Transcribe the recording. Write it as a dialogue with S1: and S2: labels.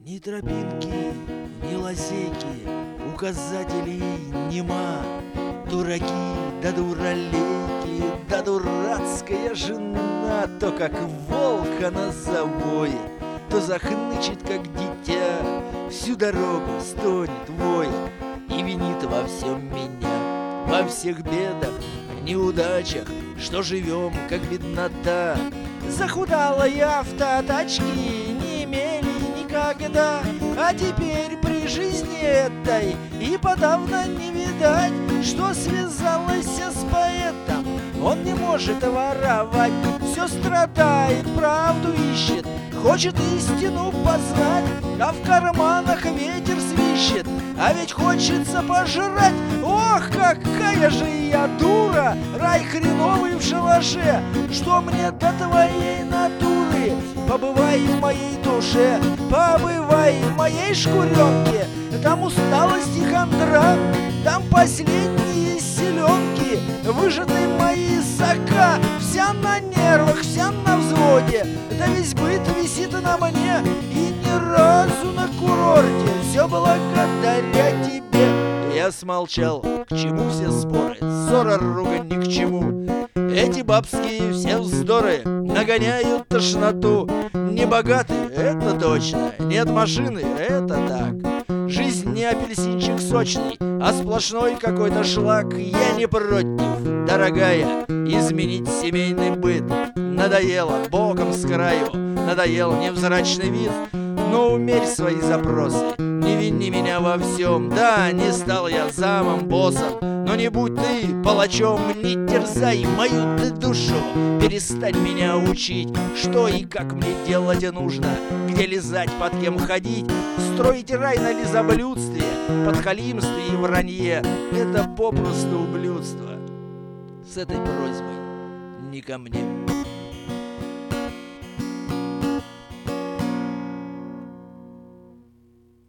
S1: Ни тропинки, ни лазейки, указателей нема. Дураки, да дуралейки, да дурацкая жена. То как волк она завоет, то захнычет, как дитя. Всю дорогу стонет, воет и винит во всем меня. Во всех бедах, неудачах, что живем, как беднота. Захудалые автотачки не имели никогда, а теперь при жизни этой и подавно не видать, что связалась с поэтом. Он не может воровать, все страдает, правду ищет, хочет истину познать, а в карманах ветер свищет, а ведь хочется пожрать. Ох, какая же я дура, рай хреновый в шалаше, что мне до твоей натуры? Побывай в моей душе, побывай в моей шкуренке, там усталость и хандра, там последние селенки, выжаты мои сока, вся на нервах, вся на взводе, да весь быт висит на мне, и ни разу на курорте, все благодаря тебе. Я смолчал, к чему все споры, ссора, ругань ни к чему. Эти бабские все вздоры нагоняют тошноту. Не богаты, это точно, нет машины, это так. Жизнь не апельсинчик сочный, а сплошной какой-то шлак. Я не против, дорогая, изменить семейный быт. Надоело боком с краю, надоел невзрачный вид. Но умерь свои запросы, не вини меня во всем. Да, не стал я замом, боссом, но не будь ты палачом. Не терзай мою ты душу, перестань меня учить, что и как мне делать нужно, где лизать, под кем ходить. Строить рай на лизоблюдстве, подхалимстве и вранье — это попросту ублюдство. С этой просьбой не ко мне.